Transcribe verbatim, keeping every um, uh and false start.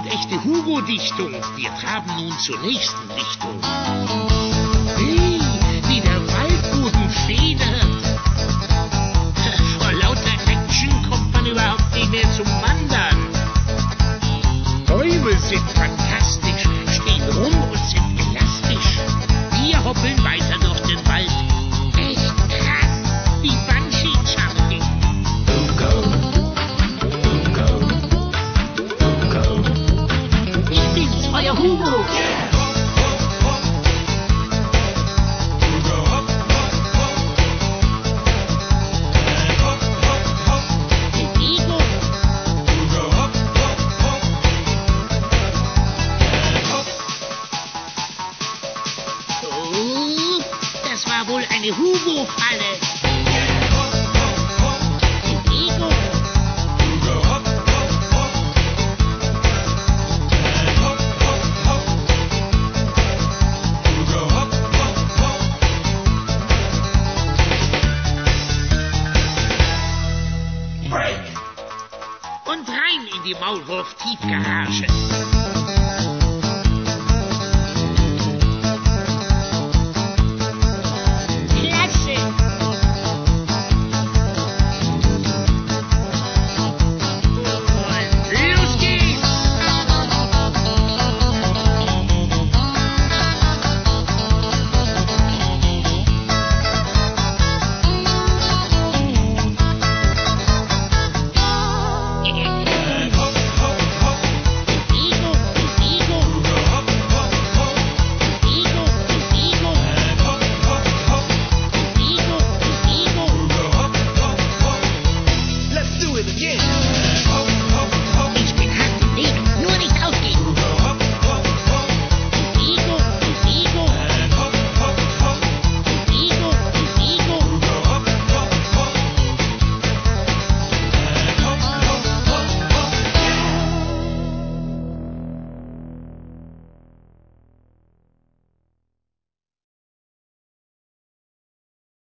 echte Hugo-Dichtung. Wir traben nun zur nächsten Dichtung. Hey, wie der Waldboden federt. Vor lauter Action kommt man überhaupt nicht mehr zum Wandern. Bäume sind fantastisch, stehen rum und sind elastisch. Wir hoppeln weiter durch den Wald. Echt krass, wie Bungee-Jumping. Hugo, Hugo, Hugo. Ich bin's, euer Hugo. Das war wohl eine Hugo-Falle. Bewegung. Und rein in die Maulwurf-Tiefgarage.